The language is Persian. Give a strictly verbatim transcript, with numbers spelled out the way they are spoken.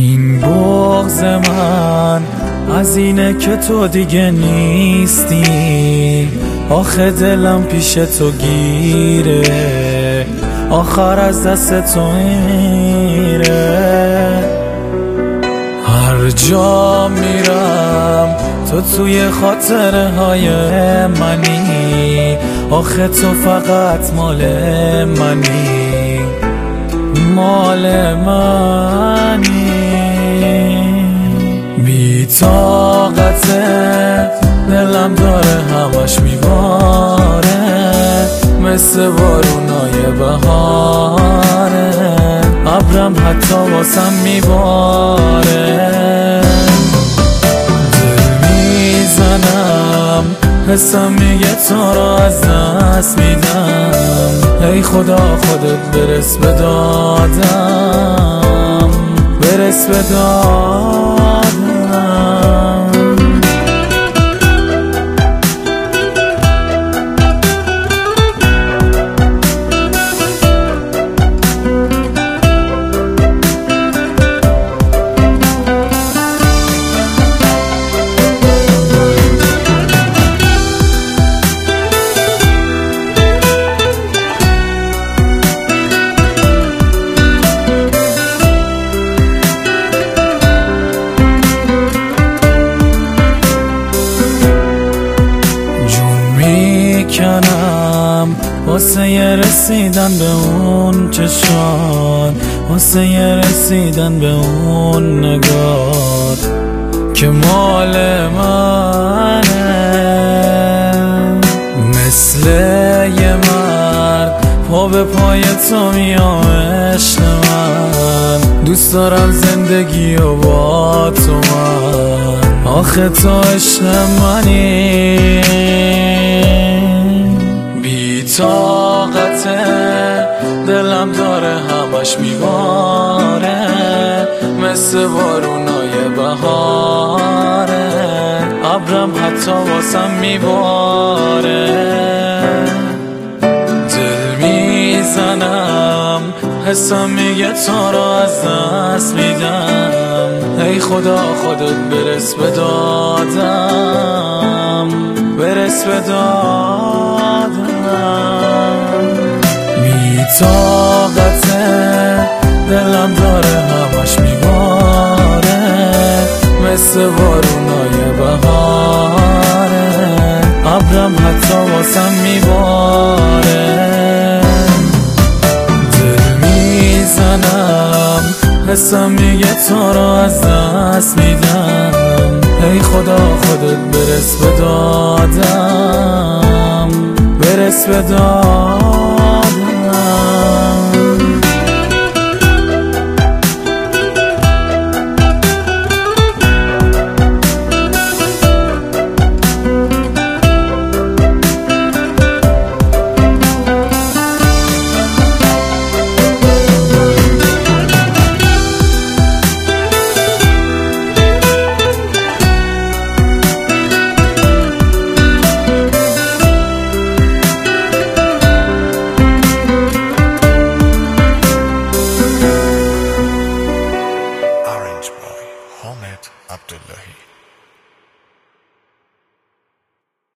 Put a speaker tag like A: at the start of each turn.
A: این بغض من از اینه که تو دیگه نیستی، آخه دلم پیش تو گیره، آخر از دست تو میره. هر جا میرم تو توی خاطره های منی، آخه تو فقط مال منی، مال منی. بی طاقته دلم داره همش میباره، مثل بارونای بهاره، ابرم حتی واسم میباره. دل میزنم حسم میگه تو را از دست میدم، ای خدا خودت برس به دادم، برس به دادم. کنم واسه ی رسیدن به اون چشان، واسه ی رسیدن به اون نگاه که مال منه. مثل یه مرد پا به پای تو میام عشق من، دوست دارم زندگی و با تو من، آخه تو عشق منی. بی طاقته دلم داره همش میباره، مثل بارونای بهاره، ابرم حتی واسم میباره. دل میزنم حسم میگه تو را از دست میدم، ای خدا خودت برس به دادم، برس به دادم. بی طاقته دلم داره همش میباره، مثل بارونای بهاره، ابرم حتی واسم میباره. دل میزنم حسم میگه تو را از دست میدم، ای خدا خودت برس به دادم، برس به دادم.